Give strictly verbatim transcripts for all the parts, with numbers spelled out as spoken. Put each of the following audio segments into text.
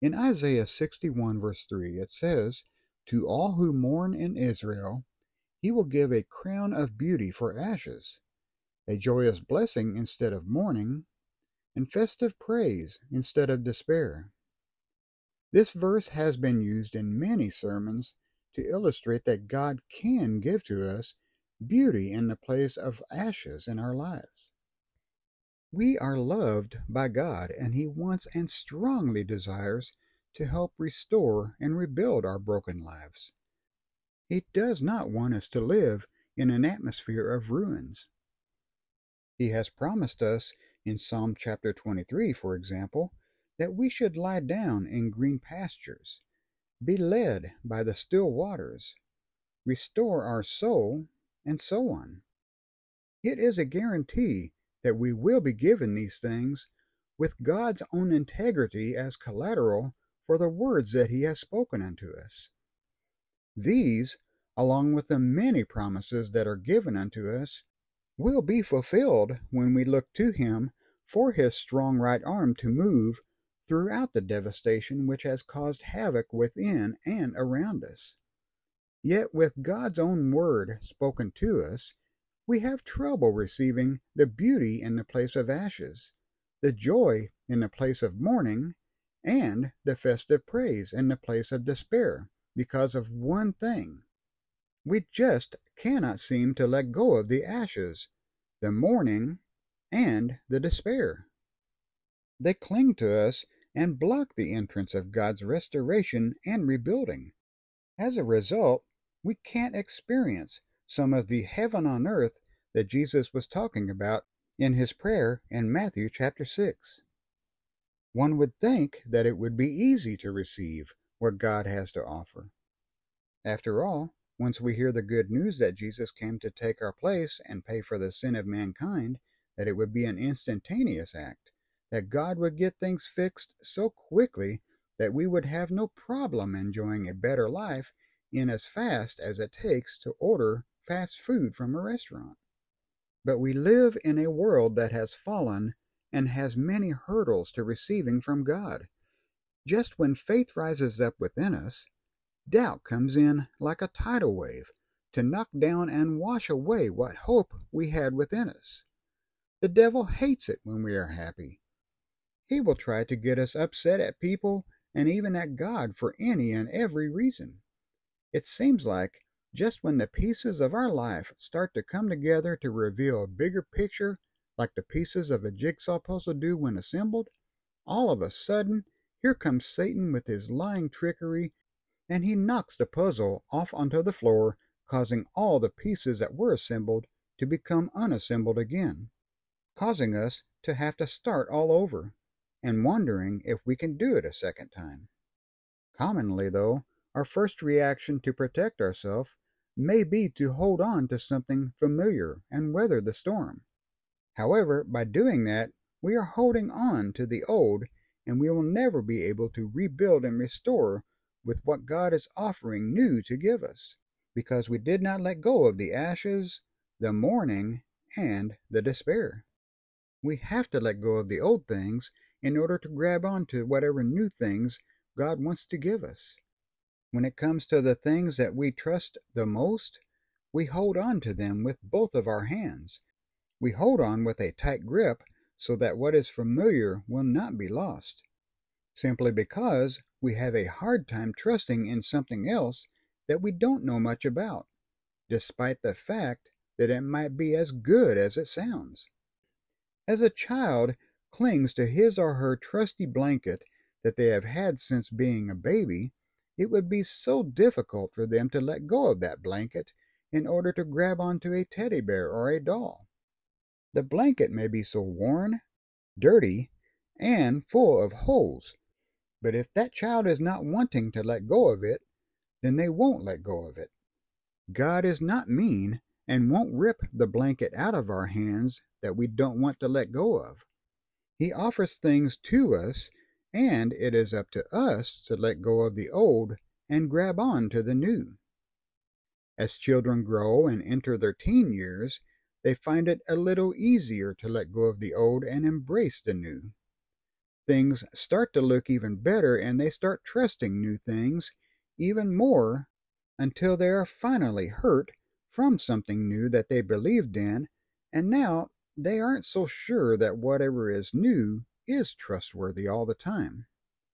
In Isaiah sixty-one, verse three, it says, "To all who mourn in Israel, he will give a crown of beauty for ashes, a joyous blessing instead of mourning, and festive praise instead of despair." This verse has been used in many sermons to illustrate that God can give to us beauty in the place of ashes in our lives. We are loved by God, and He wants and strongly desires to help restore and rebuild our broken lives. He does not want us to live in an atmosphere of ruins. He has promised us in Psalm chapter twenty-three, for example, that we should lie down in green pastures, be led by the still waters, restore our soul, and so on. It is a guarantee that we will be given these things with God's own integrity as collateral for the words that He has spoken unto us. These, along with the many promises that are given unto us, will be fulfilled when we look to Him for His strong right arm to move throughout the devastation which has caused havoc within and around us. Yet with God's own word spoken to us, we have trouble receiving the beauty in the place of ashes, the joy in the place of mourning, and the festive praise in the place of despair, because of one thing. We just cannot seem to let go of the ashes, the mourning, and the despair. They cling to us and block the entrance of God's restoration and rebuilding. As a result, we can't experience some of the heaven on earth that Jesus was talking about in His prayer in Matthew chapter six. One would think that it would be easy to receive what God has to offer. After all, once we hear the good news that Jesus came to take our place and pay for the sin of mankind, that it would be an instantaneous act, that God would get things fixed so quickly that we would have no problem enjoying a better life in as fast as it takes to order fast food from a restaurant. But we live in a world that has fallen and has many hurdles to receiving from God. Just when faith rises up within us, doubt comes in like a tidal wave to knock down and wash away what hope we had within us. The devil hates it when we are happy. He will try to get us upset at people and even at God for any and every reason. It seems like just when the pieces of our life start to come together to reveal a bigger picture, like the pieces of a jigsaw puzzle do when assembled, all of a sudden, here comes Satan with his lying trickery, and he knocks the puzzle off onto the floor, causing all the pieces that were assembled to become unassembled again, causing us to have to start all over, and wondering if we can do it a second time. Commonly, though, our first reaction to protect ourselves may be to hold on to something familiar and weather the storm. However, by doing that, we are holding on to the old, and we will never be able to rebuild and restore with what God is offering new to give us, because we did not let go of the ashes, the mourning, and the despair. We have to let go of the old things in order to grab onto whatever new things God wants to give us. When it comes to the things that we trust the most, we hold on to them with both of our hands. We hold on with a tight grip so that what is familiar will not be lost, simply because we have a hard time trusting in something else that we don't know much about, despite the fact that it might be as good as it sounds. As a child clings to his or her trusty blanket that they have had since being a baby, it would be so difficult for them to let go of that blanket in order to grab onto a teddy bear or a doll. The blanket may be so worn, dirty, and full of holes, but if that child is not wanting to let go of it, then they won't let go of it. God is not mean and won't rip the blanket out of our hands that we don't want to let go of. He offers things to us, and it is up to us to let go of the old and grab on to the new. As children grow and enter their teen years, they find it a little easier to let go of the old and embrace the new. things start to look even better and they start trusting new things even more until they are finally hurt from something new that they believed in, and now they aren't so sure that whatever is new is trustworthy all the time.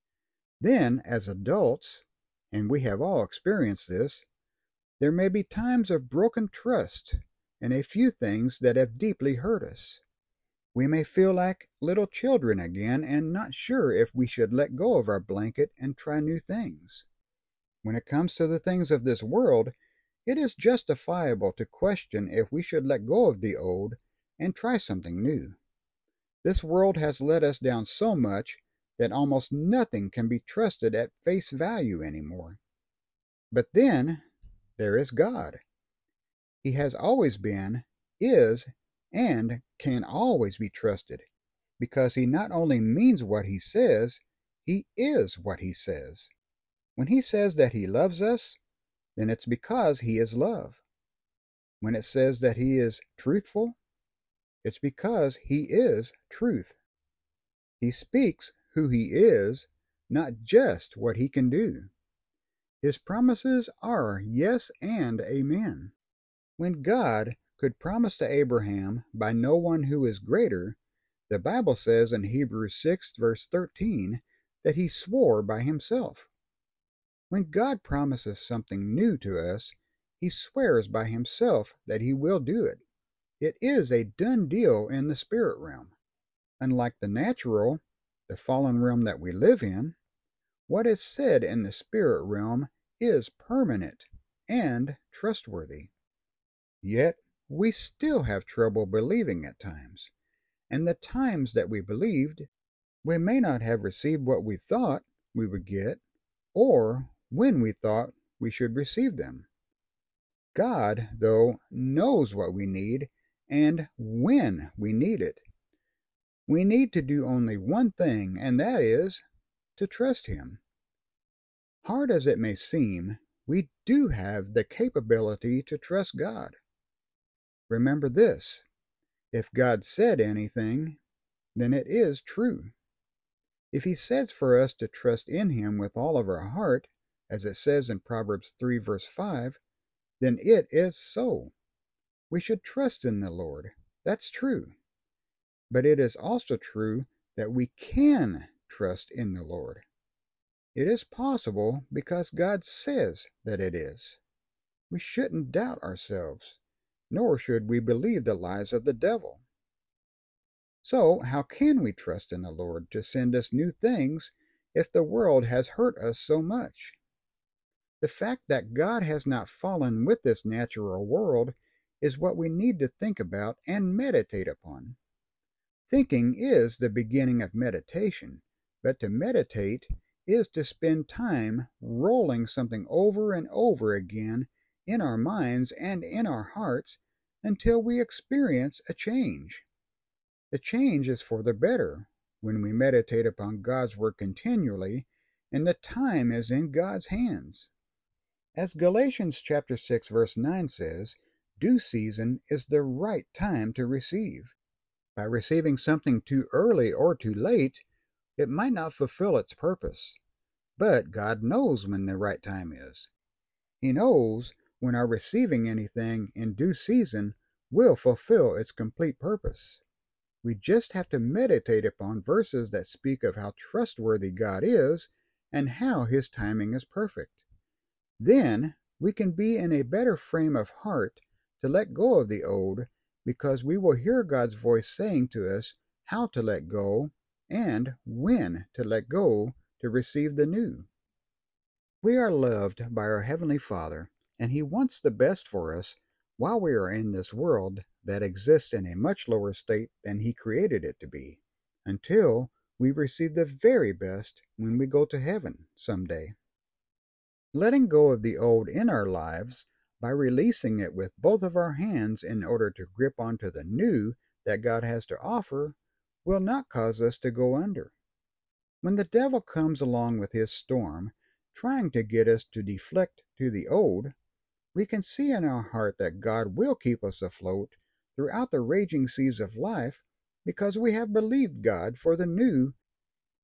Then, as adults, and we have all experienced this, there may be times of broken trust in a few things that have deeply hurt us. We may feel like little children again and not sure if we should let go of our blanket and try new things. When it comes to the things of this world, it is justifiable to question if we should let go of the old and try something new. This world has let us down so much that almost nothing can be trusted at face value anymore. But then there is God. He has always been, is, and can always be trusted, because he not only means what he says, he is what he says. When he says that he loves us, then it's because he is love. When it says that he is truthful, it's because he is truth. He speaks who he is, not just what he can do. His promises are yes and amen. When God could promise to Abraham by no one who is greater, the Bible says in Hebrews six verse thirteen that he swore by himself. When God promises something new to us, he swears by himself that he will do it. It is a done deal in the spirit realm. Unlike the natural, the fallen realm that we live in, what is said in the spirit realm is permanent and trustworthy. Yet, we still have trouble believing at times, and the times that we believed, we may not have received what we thought we would get, or when we thought we should receive them. God, though, knows what we need and when we need it. We need to do only one thing, and that is to trust him. Hard as it may seem, we do have the capability to trust God. Remember this: if God said anything, then it is true. If he says for us to trust in him with all of our heart, as it says in Proverbs three verse five, then it is so. We should trust in the Lord. That's true. But it is also true that we can trust in the Lord. It is possible because God says that it is. We shouldn't doubt ourselves, nor should we believe the lies of the devil. So, how can we trust in the Lord to send us new things if the world has hurt us so much? The fact that God has not fallen with this natural world is what we need to think about and meditate upon. Thinking is the beginning of meditation, but to meditate is to spend time rolling something over and over again in our minds and in our hearts until we experience a change. The change is for the better when we meditate upon God's word continually, and the time is in God's hands. As Galatians chapter six verse nine says, due season is the right time to receive. By receiving something too early or too late, it might not fulfill its purpose. But God knows when the right time is. He knows when our receiving anything in due season will fulfill its complete purpose. We just have to meditate upon verses that speak of how trustworthy God is and how his timing is perfect. Then we can be in a better frame of heart to let go of the old, because we will hear God's voice saying to us how to let go and when to let go to receive the new. We are loved by our Heavenly Father, and he wants the best for us while we are in this world that exists in a much lower state than he created it to be, until we receive the very best when we go to heaven someday. Letting go of the old in our lives by releasing it with both of our hands in order to grip onto the new that God has to offer will not cause us to go under. When the devil comes along with his storm, trying to get us to deflect to the old, we can see in our heart that God will keep us afloat throughout the raging seas of life because we have believed God for the new,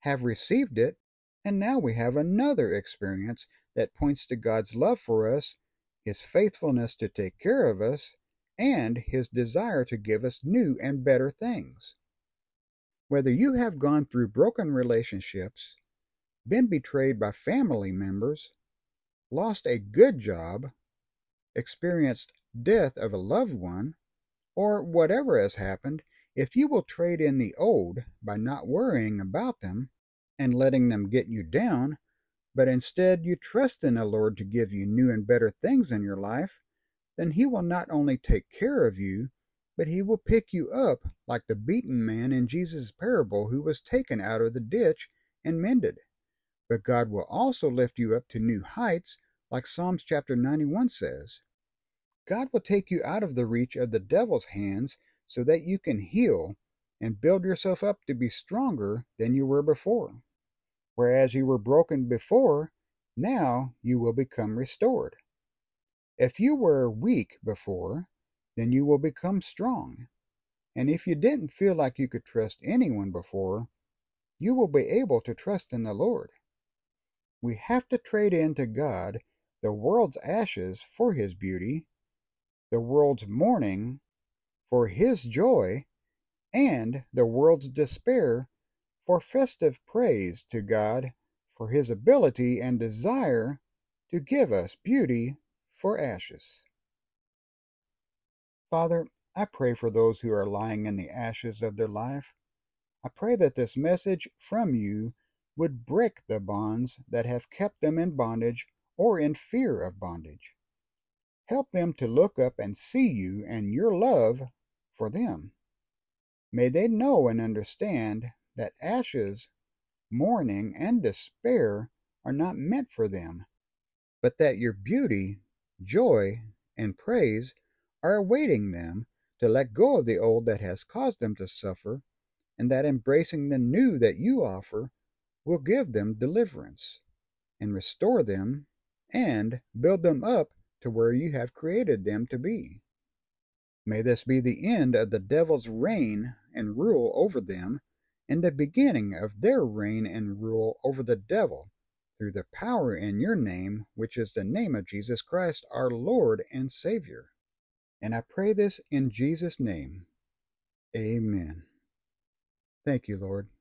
have received it, and now we have another experience that points to God's love for us, His faithfulness to take care of us, and His desire to give us new and better things. Whether you have gone through broken relationships, been betrayed by family members, lost a good job, experienced death of a loved one, or whatever has happened, if you will trade in the old by not worrying about them and letting them get you down, but instead you trust in the Lord to give you new and better things in your life, then He will not only take care of you, but He will pick you up like the beaten man in Jesus' parable who was taken out of the ditch and mended. But God will also lift you up to new heights, like Psalms chapter ninety-one says. God will take you out of the reach of the devil's hands so that you can heal and build yourself up to be stronger than you were before. Whereas you were broken before, now you will become restored. If you were weak before, then you will become strong. And if you didn't feel like you could trust anyone before, you will be able to trust in the Lord. We have to trade in to God the world's ashes for His beauty, the world's mourning for His joy, and the world's despair for festive praise to God for His ability and desire to give us beauty for ashes. Father, I pray for those who are lying in the ashes of their life. I pray that this message from You would break the bonds that have kept them in bondage or in fear of bondage. Help them to look up and see You and Your love for them. May they know and understand that ashes, mourning, and despair are not meant for them, but that Your beauty, joy, and praise are awaiting them to let go of the old that has caused them to suffer, and that embracing the new that You offer will give them deliverance, and restore them, and build them up to where You have created them to be. May this be the end of the devil's reign and rule over them, and the beginning of their reign and rule over the devil, through the power in Your name, which is the name of Jesus Christ, our Lord and Savior. And I pray this in Jesus' name. Amen. Thank You, Lord.